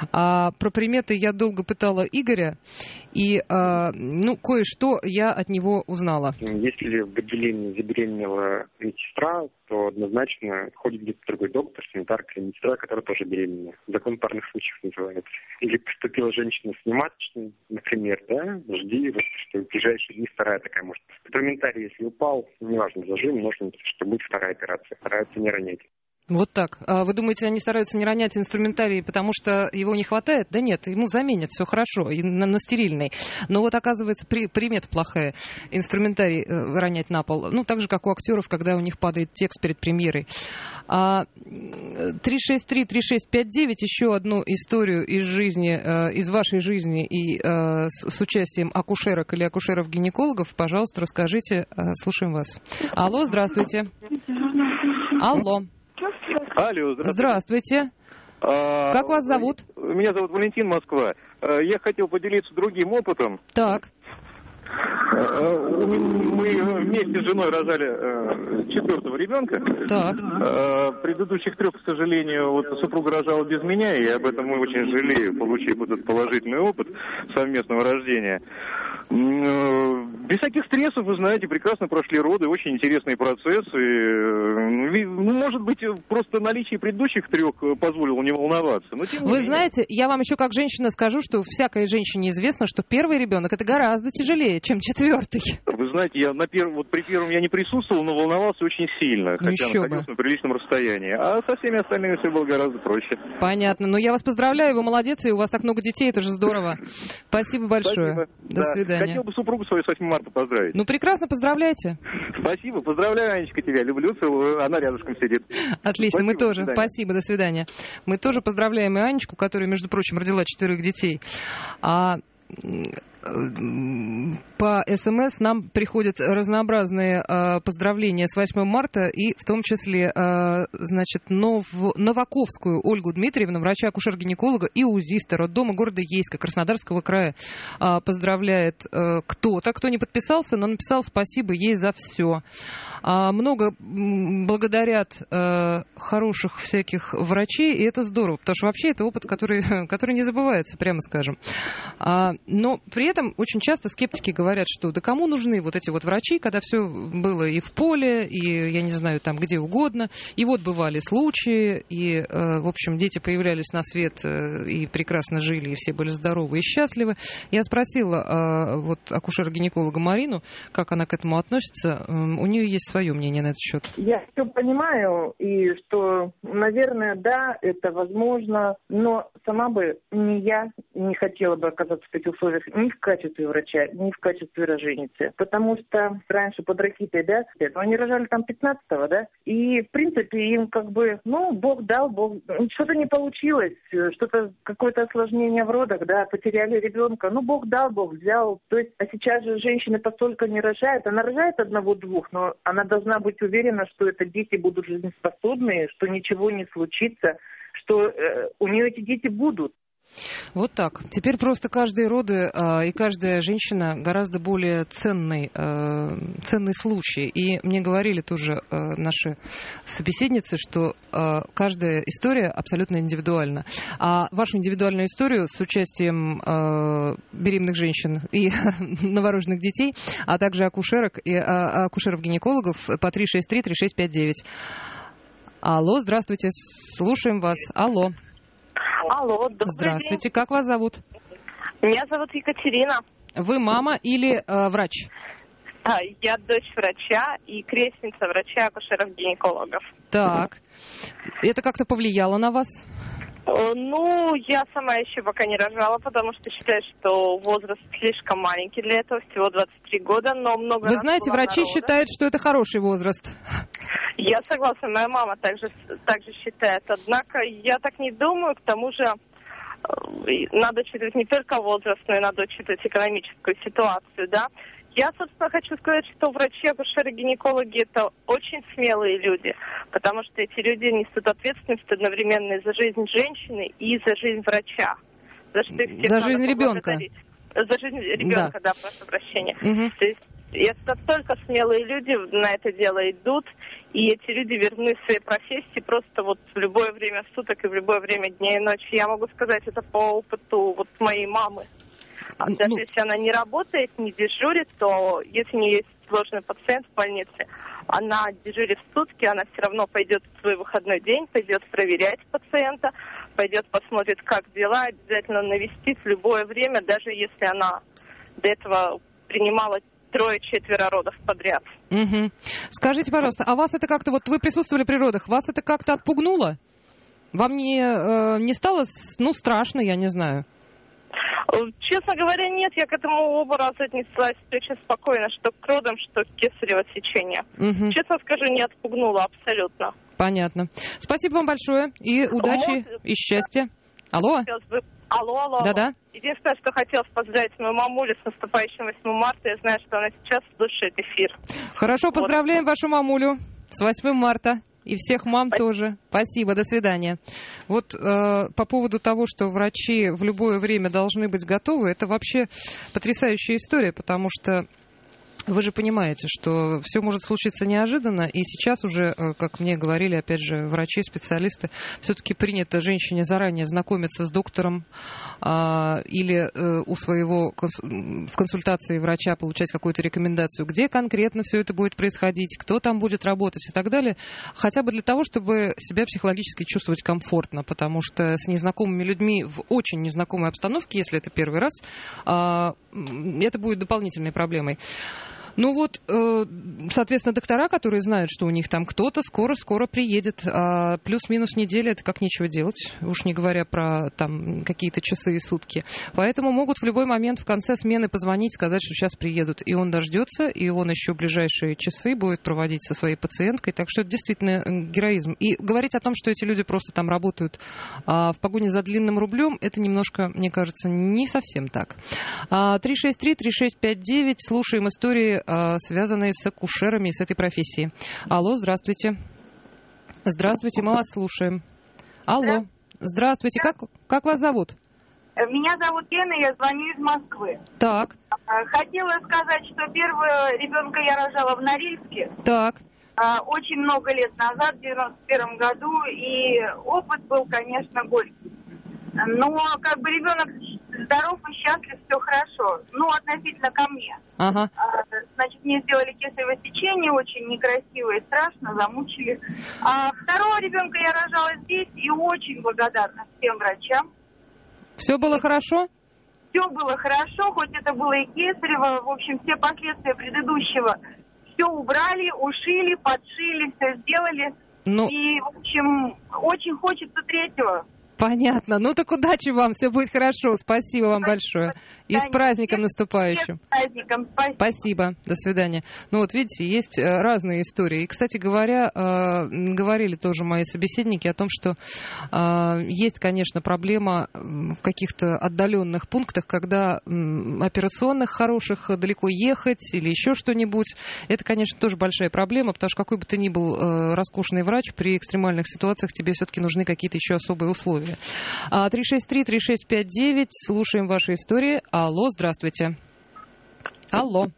А про приметы я долго пытала Игоря, и а, ну, кое-что я от него узнала. Если в отделении забеременела медсестра, то однозначно ходит где-то другой доктор, санитарка или медсестра, которая тоже беременна. Закон парных случаев называется. Или поступила женщина с нематочной, например, да, жди, вот, что в ближайшие дни вторая такая может. Комментарий, если упал, неважно, зажим, можно, что будет вторая операция. Стараются не ронять. Вот так. А вы думаете, они стараются не ронять инструментарий, потому что его не хватает? Да нет, ему заменят, все хорошо, и на, на стерильный. Но вот оказывается, при, примета плохая. Инструментарий э, ронять на пол. Ну, так же, как у актеров, когда у них падает текст перед премьерой. А, три шесть три три шесть пять девять, еще одну историю из жизни, э, из вашей жизни и э, с, с участием акушерок или акушеров-гинекологов, пожалуйста, расскажите. Э, слушаем вас. Алло, здравствуйте. Алло. Алло, здравствуйте. Здравствуйте. А, как вас зовут? Меня зовут Валентин, Москва. Я хотел поделиться другим опытом. Так. Мы вместе с женой рожали четвертого ребенка. Так. Предыдущих трех, к сожалению, вот супруга рожала без меня, и об этом мы очень жалею, получив этот положительный опыт совместного рождения. Без всяких стрессов, вы знаете, прекрасно прошли роды, очень интересные процессы. Ну, может быть, просто наличие предыдущих трех позволило не волноваться. Но, тем не вы менее... знаете, я вам еще как женщина скажу, что всякой женщине известно, что первый ребенок это гораздо тяжелее, чем четвертый. Вы знаете, я на первом, вот при первом я не присутствовал, но волновался очень сильно, ну, хотя находился на приличном расстоянии. А со всеми остальными все было гораздо проще. Понятно. Ну, я вас поздравляю, вы молодец, и у вас так много детей, это же здорово. Спасибо большое. Спасибо. До да. свидания. свидания. Хотел бы супругу свою с восьмым марта поздравить. Ну, прекрасно, поздравляйте. Спасибо, поздравляю, Анечка, тебя. Люблю, целую. Она рядышком сидит. Отлично, Спасибо, мы тоже. до Спасибо, до свидания. Мы тоже поздравляем и Анечку, которая, между прочим, родила четырех детей. А по СМС нам приходят разнообразные э, поздравления с восьмым марта, и в том числе, э, значит, Нов... Новаковскую Ольгу Дмитриевну, врача-акушер-гинеколога и УЗИста роддома города Ейска, Краснодарского края, э, поздравляет э, кто-то, кто не подписался, но написал спасибо ей за все. А много благодарят э, хороших всяких врачей, и это здорово, потому что вообще это опыт, который, который не забывается, прямо скажем. А, но при этом очень часто скептики говорят, что да кому нужны вот эти вот врачи, когда все было и в поле, и, я не знаю, там где угодно, и вот бывали случаи, и, э, в общем, дети появлялись на свет э, и прекрасно жили, и все были здоровы и счастливы. Я спросила э, вот акушера-гинеколога Марину, как она к этому относится, э, у нее есть свое мнение на этот счет. Я все понимаю, и что, наверное, да, это возможно, но сама бы ни я не хотела бы оказаться в таких условиях ни в качестве врача, ни в качестве роженицы. Потому что раньше под Ракитой, да, но они рожали там пятнадцатого, да, и, в принципе, им как бы, ну, Бог дал, Бог, что-то не получилось, что-то, какое-то осложнение в родах, да, потеряли ребенка, ну, Бог дал, Бог взял. То есть, а сейчас же женщины постолько не рожают, она рожает одного-двух, но она должна быть уверена, что это дети будут жизнеспособные, что ничего не случится, что э, у нее эти дети будут. Вот так. Теперь просто каждые роды э, и каждая женщина гораздо более ценный, э, ценный случай. И мне говорили тоже э, наши собеседницы, что э, каждая история абсолютно индивидуальна. А вашу индивидуальную историю с участием э, беременных женщин и новорожденных детей, а также акушерок и э, акушеров-гинекологов по три шесть три три шесть пять девять. Алло, здравствуйте, слушаем вас. Алло. Алло, добрый Здравствуйте, день. как вас зовут? Меня зовут Екатерина. Вы мама или э, врач? А, я дочь врача и крестница врача акушеров-гинекологов. Так. Это как-то повлияло на вас? Ну, я сама еще пока не рожала, потому что считаю, что возраст слишком маленький для этого, всего двадцать три года, но много Вы знаете, врачи считают, что это хороший возраст. Я согласна, моя мама также, также считает. Однако я так не думаю, к тому же надо учитывать не только возраст, но и надо учитывать экономическую ситуацию, да. Я, собственно, хочу сказать, что врачи, акушеры, гинекологи – это очень смелые люди, потому что эти люди несут ответственность одновременно и за жизнь женщины, и за жизнь врача. За что их всех за надо жизнь ребенка. За жизнь ребенка, да, да, прошу прощения. Угу. То есть это только смелые люди на это дело идут, и эти люди верны своей профессии просто вот в любое время суток и в любое время дня и ночи. Я могу сказать это по опыту вот моей мамы. А даже ну, если она не работает, не дежурит, то если у нее есть сложный пациент в больнице, она дежурит в сутки, она все равно пойдет в свой выходной день, пойдет проверять пациента, пойдет посмотрит, как дела, обязательно навестит в любое время, даже если она до этого принимала трое-четверо родов подряд. Угу. Скажите, пожалуйста, а вас это как-то, вот вы присутствовали при родах, вас это как-то отпугнуло? Вам не, э, не стало, ну, страшно, я не знаю? Честно говоря, нет, я к этому оба раза отнеслась очень спокойно, что к родам, что к кесарево сечению. Угу. Честно скажу, не отпугнула абсолютно. Понятно. Спасибо вам большое и удачи, Может, и счастья. Алло? Алло, алло. Да-да. Единственное, что хотелось поздравить мою мамулю с наступающим восьмым марта. Я знаю, что она сейчас слушает эфир. Хорошо, поздравляем вот. вашу мамулю с восьмым марта. И всех мам Спасибо. тоже. Спасибо, до свидания. Вот э, по поводу того, что врачи в любое время должны быть готовы, это вообще потрясающая история, потому что вы же понимаете, что все может случиться неожиданно, и сейчас уже, как мне говорили, опять же, врачи, специалисты, все-таки принято женщине заранее знакомиться с доктором а, или а, у своего конс... в консультации врача получать какую-то рекомендацию, где конкретно все это будет происходить, кто там будет работать и так далее, хотя бы для того, чтобы себя психологически чувствовать комфортно, потому что с незнакомыми людьми в очень незнакомой обстановке, если это первый раз, а, это будет дополнительной проблемой. Ну вот, э, соответственно, доктора, которые знают, что у них там кто-то скоро-скоро приедет, а плюс-минус неделя, это как нечего делать, уж не говоря про там какие-то часы и сутки. Поэтому могут в любой момент в конце смены позвонить, сказать, что сейчас приедут. И он дождется, и он еще ближайшие часы будет проводить со своей пациенткой. Так что это действительно героизм. И говорить о том, что эти люди просто там работают а, в погоне за длинным рублем, это немножко, мне кажется, не совсем так. три шесть три три шесть пять девять. Слушаем истории, связанные с акушерами и с этой профессией. Алло, здравствуйте. Здравствуйте, мы вас слушаем. Алло, здравствуйте, как, как вас зовут? Меня зовут Лена, я звоню из Москвы. Так. Хотела сказать, что первого ребенка я рожала в Норильске. Так. Очень много лет назад, в девяносто первом году, и опыт был, конечно, горький. Но как бы ребенок здоров и счастлив, все хорошо. Ну, относительно ко мне. Ага. Значит, мне сделали кесарево сечение, очень некрасиво и страшно, замучили. А второго ребенка я рожала здесь и очень благодарна всем врачам. Все было хорошо? Все было хорошо, хоть это было и кесарево. В общем, все последствия предыдущего все убрали, ушили, подшили, все сделали. Ну... И, в общем, очень хочется третьего. Понятно. Ну так удачи вам, все будет хорошо. Спасибо вам большое. И с праздником наступающим. С праздником. Спасибо. Спасибо. До свидания. Ну вот видите, есть разные истории. И, кстати говоря, говорили тоже мои собеседники о том, что есть, конечно, проблема в каких-то отдаленных пунктах, когда операционных хороших далеко ехать или еще что-нибудь. Это, конечно, тоже большая проблема, потому что какой бы ты ни был роскошный врач, при экстремальных ситуациях тебе все-таки нужны какие-то еще особые условия. три шесть три три шесть пять девять. Слушаем ваши истории. Алло, здравствуйте. Алло.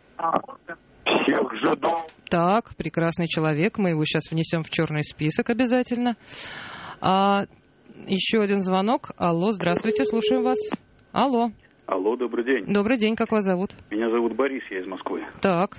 Всех жду. Так, прекрасный человек. Мы его сейчас внесем в черный список обязательно. А, еще один звонок. Алло, здравствуйте, слушаем вас. Алло. Алло, добрый день. Добрый день, как вас зовут? Меня зовут Борис, я из Москвы. Так.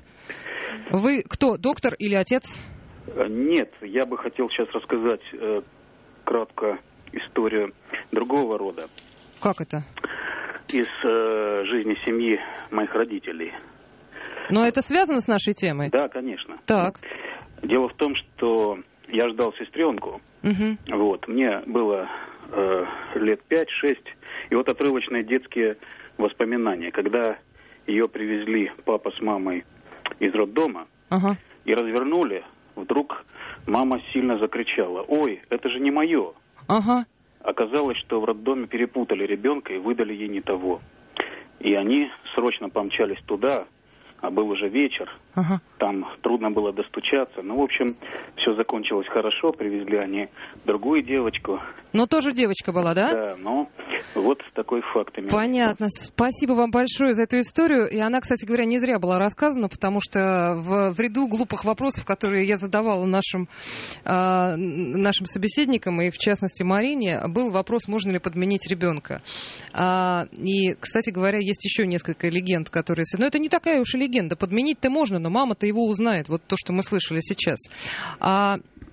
Вы кто, доктор или отец? Нет, я бы хотел сейчас рассказать э, кратко историю другого рода. Как это? Из э, жизни семьи моих родителей. Но это связано с нашей темой? Да, конечно. Так. Дело в том, что я ждал сестренку. Угу. Вот, мне было э, лет пять-шесть. И вот отрывочные детские воспоминания, когда ее привезли папа с мамой из роддома, ага. и развернули, вдруг мама сильно закричала: «Ой, это же не мое!» Ага. Оказалось, что в роддоме перепутали ребенка и выдали ей не того. И они срочно помчались туда, а был уже вечер. Ага. Там трудно было достучаться. Ну, в общем, все закончилось хорошо. Привезли они другую девочку. Но тоже девочка была, да? Да, но вот такой факт. Понятно. Спасибо вам большое за эту историю. И она, кстати говоря, не зря была рассказана, потому что в, в ряду глупых вопросов, которые я задавала нашим, э, нашим собеседникам, и в частности Марине, был вопрос, можно ли подменить ребенка. А, и, кстати говоря, есть еще несколько легенд, которые... Но это не такая уж и легенда. Подменить-то можно, но мама-то его узнает. Вот то, что мы слышали сейчас. А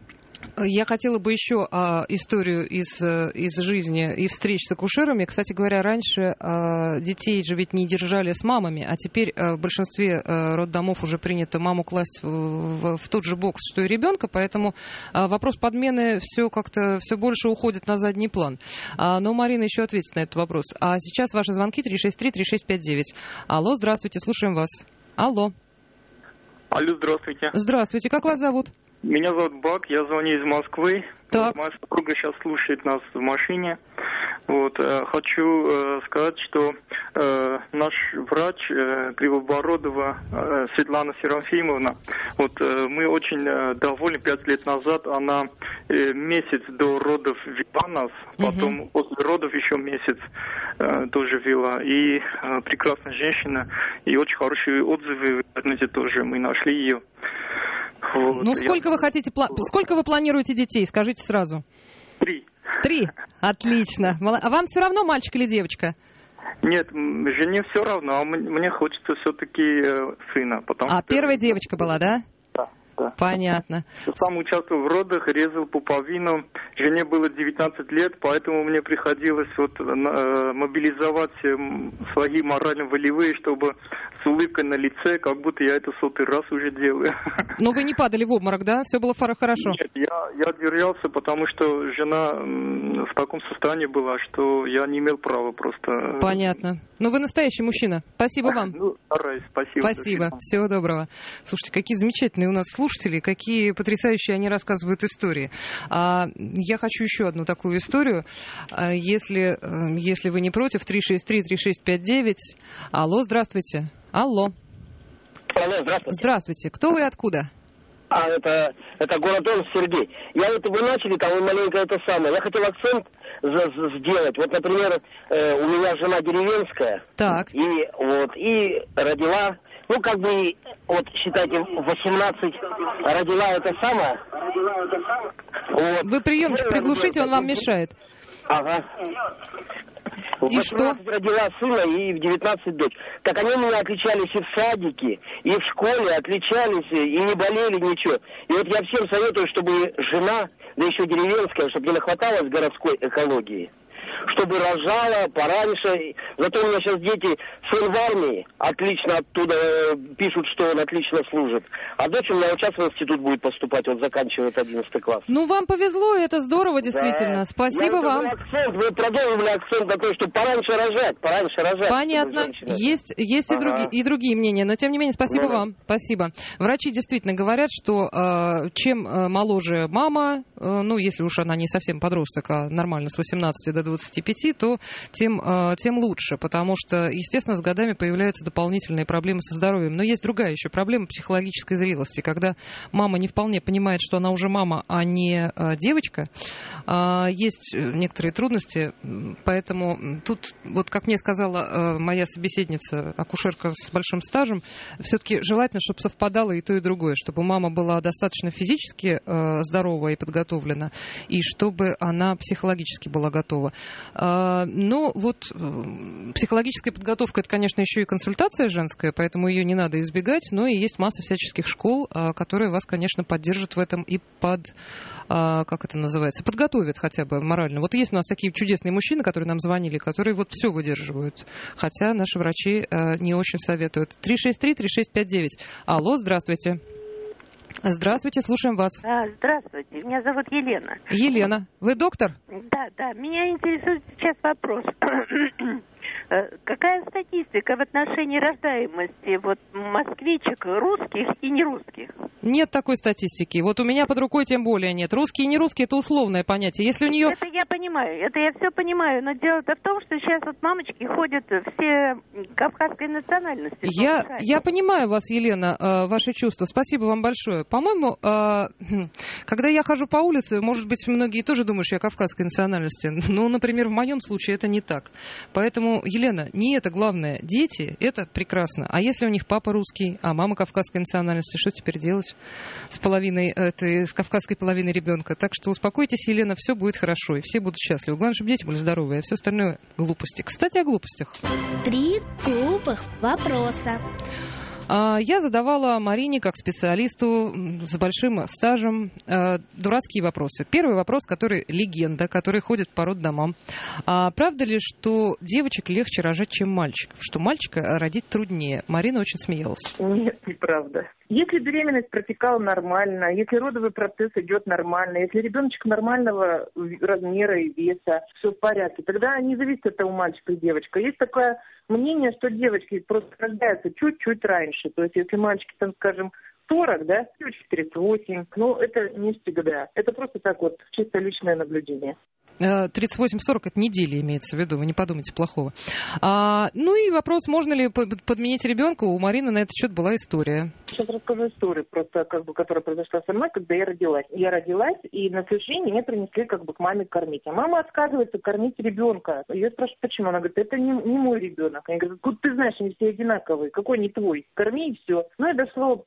я хотела бы еще а, историю из, из жизни и встреч с акушерами. Кстати говоря, раньше а, детей же ведь не держали с мамами, а теперь а, в большинстве а, роддомов уже принято маму класть в, в, в тот же бокс, что и ребенка, поэтому а, вопрос подмены все как-то все больше уходит на задний план. А, но Марина еще ответит на этот вопрос. А сейчас ваши звонки три шесть три три шесть пять девять. Алло, здравствуйте, слушаем вас. Алло. Алло, здравствуйте. Здравствуйте, как вас зовут? Меня зовут Бак, я звоню из Москвы. Так. Моя супруга сейчас слушает нас в машине. Вот, э, хочу э, сказать, что э, наш врач э, Кривобородова э, Светлана Серафимовна, вот э, мы очень э, довольны. Пять лет назад она э, месяц до родов вела нас, потом угу. после родов еще месяц э, тоже вела. И э, прекрасная женщина, и очень хорошие отзывы в интернете тоже мы нашли ее. Вот. Ну, сколько Я... вы хотите, сколько вы планируете детей, скажите сразу? Три. Три? Отлично. А вам все равно, мальчик или девочка? Нет, жене все равно, а мне хочется все-таки сына. Потому а что... первая девочка была, да? Да. просто. Понятно. Сам участвовал в родах, резал пуповину. Жене было девятнадцать лет, поэтому мне приходилось вот, э, мобилизовать свои морально-волевые, чтобы с улыбкой на лице, как будто я это сотый раз уже делаю. Но вы не падали в обморок, да? Все было хорошо? Нет, я, я держался, потому что жена в таком состоянии была, что я не имел права просто... Понятно. Ну, вы настоящий мужчина. Спасибо вам. Ну, стараюсь. Спасибо. Спасибо. Всего доброго. Слушайте, какие замечательные у нас слушатели, какие потрясающие они рассказывают истории. А, я хочу еще одну такую историю. А, если, если вы не против, три шесть три три шесть пять девять. Алло, здравствуйте. Алло. Алло, здравствуйте. Здравствуйте. Кто вы и откуда? А, это, это город Омск, Сергей. Я вот, вы начали, там, вы маленько это самое. Я хотел акцент сделать. Вот, например, э, у меня жена деревенская. Так. И вот, и родила, ну, как бы, вот, считайте, восемнадцать родила это самое. Вот. Вы приемчик приглушите, он вам мешает. Ага. В и что? Родила сына и в девятнадцать дочь. Так они у меня отличались и в садике, и в школе отличались, и не болели, ничего. И вот я всем советую, чтобы жена, да еще деревенская, чтобы не нахваталась городской экологии, чтобы рожала пораньше. Зато у меня сейчас дети, сын в армии, отлично оттуда пишут, что он отлично служит. А дочь у меня вот сейчас в институт будет поступать, вот заканчивает одиннадцатый класс. Ну, вам повезло, это здорово, действительно. Да. Спасибо Я вам. Акцент, вы продолжили акцент на то, что пораньше рожать, пораньше рожать. Понятно. Есть, есть ага. и, другие, и другие мнения, но тем не менее, спасибо да. вам. Спасибо. Врачи действительно говорят, что э, чем моложе мама, э, ну, если уж она не совсем подросток, а нормально с восемнадцати до двадцати пяти, то тем, тем лучше, потому что, естественно, с годами появляются дополнительные проблемы со здоровьем. Но есть другая еще проблема психологической зрелости, когда мама не вполне понимает, что она уже мама, а не девочка. Есть некоторые трудности, поэтому тут, вот как мне сказала моя собеседница, акушерка с большим стажем, все-таки желательно, чтобы совпадало и то, и другое, чтобы мама была достаточно физически здорова и подготовлена, и чтобы она психологически была готова. Ну, вот психологическая подготовка, это, конечно, еще и консультация женская, поэтому ее не надо избегать, но и есть масса всяческих школ, которые вас, конечно, поддержат в этом и под, как это называется, подготовят хотя бы морально. Вот есть у нас такие чудесные мужчины, которые нам звонили, которые вот все выдерживают, хотя наши врачи не очень советуют. три шесть три три шесть пять девять. Алло, здравствуйте. Здравствуйте, слушаем вас. А, здравствуйте, меня зовут Елена. Елена, вы доктор? Да, да, меня интересует сейчас вопрос. Какая статистика в отношении рождаемости вот москвичек русских и нерусских? Нет такой статистики. Вот у меня под рукой тем более нет. Русские и нерусские — это условное понятие. Если у нее... Это я понимаю, это я все понимаю, но дело-то в том, что сейчас вот мамочки ходят все кавказской национальности. Я, я понимаю вас, Елена, ваши чувства. Спасибо вам большое. По-моему, когда я хожу по улице, может быть, многие тоже думают, что я кавказской национальности. Но, например, в моем случае это не так. Поэтому, Елена, не это главное. Дети — это прекрасно. А если у них папа русский, а мама кавказской национальности, что теперь делать с половиной, этой, с кавказской половиной ребенка? Так что успокойтесь, Елена, все будет хорошо, и все будут счастливы. Главное, чтобы дети были здоровые, а все остальное — глупости. Кстати, о глупостях. Три глупых вопроса. Я задавала Марине, как специалисту с большим стажем, дурацкие вопросы. Первый вопрос, который легенда, который ходит по роддомам. А правда ли, что девочек легче рожать, чем мальчиков? Что мальчика родить труднее? Марина очень смеялась. Нет, неправда. Если беременность протекала нормально, если родовый процесс идет нормально, если ребеночек нормального размера и веса, все в порядке, тогда не зависит от того, мальчик или девочка. Есть такое мнение, что девочки просто рождаются чуть-чуть раньше. То есть если мальчики, там, скажем, сорок, да, девочки тридцать восемь, но это не всегда. Это просто так вот, чисто личное наблюдение. тридцать восемь сорок это недели имеется в виду, вы не подумайте плохого. А, ну и вопрос, можно ли подменить ребенка, у Марины на этот счет была история. Сейчас расскажу историю, просто, как бы, которая произошла со мной, когда я родилась. Я родилась, и на следующий день меня принесли как бы к маме кормить. А мама отказывается кормить ребенка. Я спрашиваю, почему? Она говорит, это не, не мой ребенок. Я говорю, откуда ты знаешь, они все одинаковые, какой не твой? Корми и все. Ну и дошло там проблема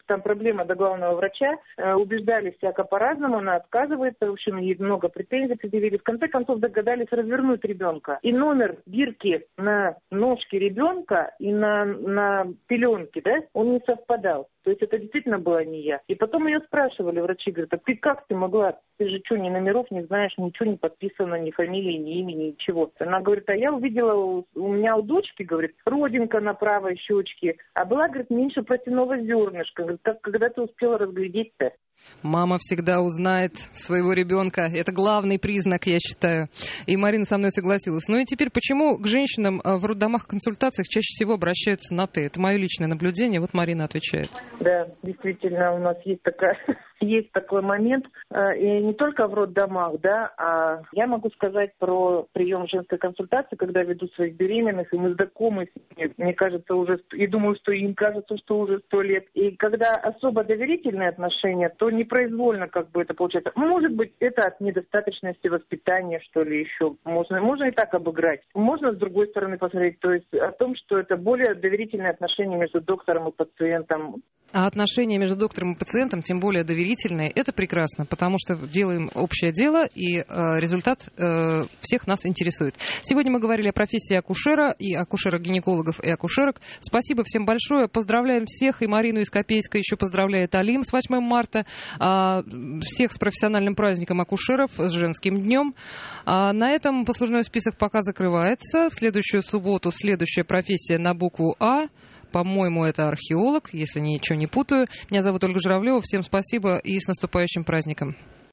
проблема до главного врача, убеждали всяко по-разному, она отказывается, в общем, ей много претензий предъявили. В конце концов догадались развернуть ребенка. И номер бирки на ножке ребенка и на, на пеленке, да, он не совпадал. То есть это действительно была не я. И потом ее спрашивали, врачи говорят, а ты как ты могла? Ты же что, ни номеров не знаешь, ничего не подписано, ни фамилии, ни имени, ничего. Она говорит, а я увидела, у, у меня у дочки, говорит, родинка на правой щечке, а была, говорит, меньше протяного зернышка. Говорит, как, когда ты успела разглядеть-то? Мама всегда узнает своего ребенка. Это главный признак, я считаю. И Марина со мной согласилась. Ну и теперь, почему к женщинам в роддомах и консультациях чаще всего обращаются на «ты»? Это мое личное наблюдение. Вот Марина отвечает. Да, действительно, у нас есть такая... Есть такой момент, и не только в роддомах, да, а я могу сказать про прием женской консультации, когда веду своих беременных, и мы знакомы с ними, мне кажется, уже, и думаю, что им кажется, что уже сто лет. И когда особо доверительные отношения, то непроизвольно как бы это получается. Может быть, это от недостаточности воспитания, что ли, еще. Можно, можно и так обыграть. Можно с другой стороны посмотреть, то есть о том, что это более доверительные отношения между доктором и пациентом. А отношения между доктором и пациентом, тем более доверительные, это прекрасно, потому что делаем общее дело, и э, результат э, всех нас интересует. Сегодня мы говорили о профессии акушера, и акушерок-гинекологов, и акушерок. Спасибо всем большое, поздравляем всех, и Марину из Копейска еще поздравляет Алим с восьмым марта, э, всех с профессиональным праздником акушеров, с женским днем. А на этом послужной список пока закрывается. В следующую субботу следующая профессия на букву А. По-моему, это археолог, если ничего не путаю. Меня зовут Ольга Журавлева. Всем спасибо и с наступающим праздником.